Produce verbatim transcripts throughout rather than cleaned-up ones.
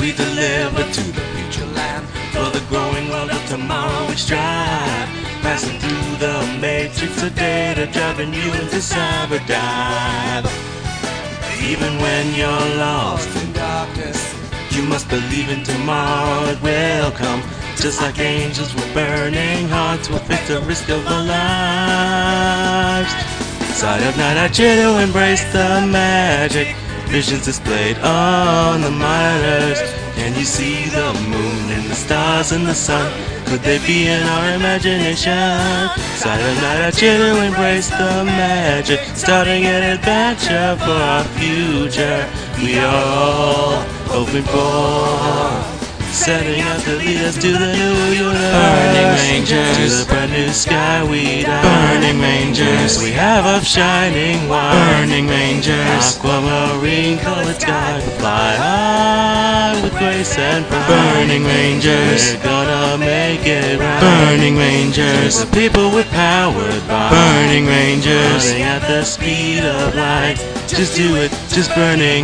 we deliver to the future land. For the growing world of tomorrow we strive, passing through the matrix of data, driving you into cyber dive. Even when you're lost in darkness, you must believe in tomorrow, it will come. Just like angels with burning hearts will face the risk of our lives. Side of night I cheer to embrace the magic, visions displayed on the monitors. Can you see the moon and the stars and the sun? Could they be in our imagination? Side of night I cheer to embrace the magic, starting an adventure for our future. We are all hoping for, setting out to lead us to the new universe. Burning rangers, to the brand new sky we dive. Burning rangers, we have of shining white. Burning rangers, aquamarine colored sky, fly high with grace and pride. Burning rangers, we're gonna make it right. Burning rangers, the people we're powered by. Burning rangers, running at the speed of light. Just do it, just burning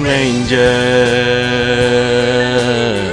rangers.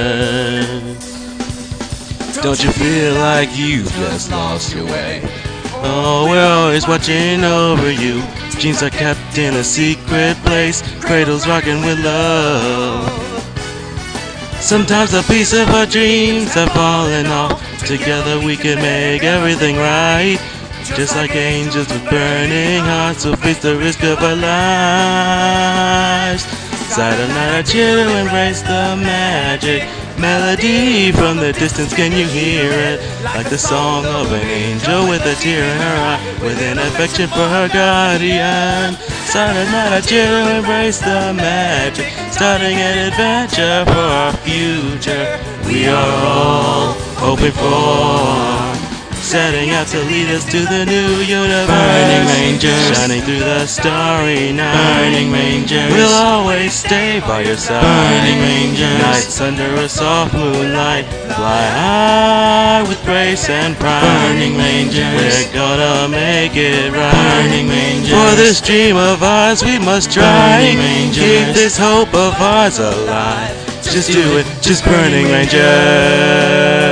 Don't you feel like you've just lost your way? Oh, we're always watching over you. Dreams are kept in a secret place, cradles rocking with love. Sometimes a piece of our dreams have fallen off. Together we can make everything right. Just like angels with burning hearts will face the risk of our lives. Side of night I cheer to embrace the magic melody from the distance. Can you hear it? Like the song of an angel with a tear in her eye, with an affection for her guardian. Side of night I cheer to embrace the magic, starting an adventure for our future. We are all hoping for, setting out to lead us to the new universe. Burning rangers, shining through the starry night. Burning rangers, we'll always stay by your side. Burning rangers, nights under a soft moonlight, fly high with grace and pride. Burning rangers, we're gonna make it right. Burning rangers, for this dream of ours we must try. Burning rangers, keep this hope of ours alive. Just do it, just burning rangers.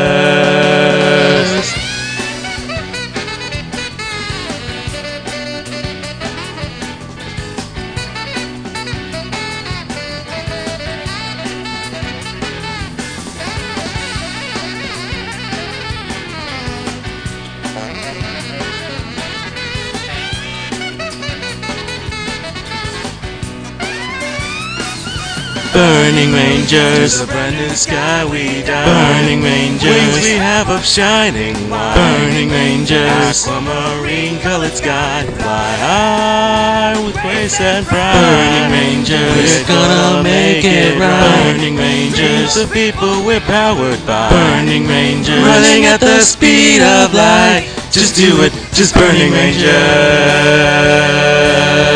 Burning rangers, to the brand new sky we dive. Burning rangers, wings we have of shining white. Burning rangers, aquamarine colored sky, fly high with grace and pride. Burning rangers, we're gonna make it right. Burning rangers, the people we're powered by. Burning rangers, running at the speed of light. Just do it, just burning rangers.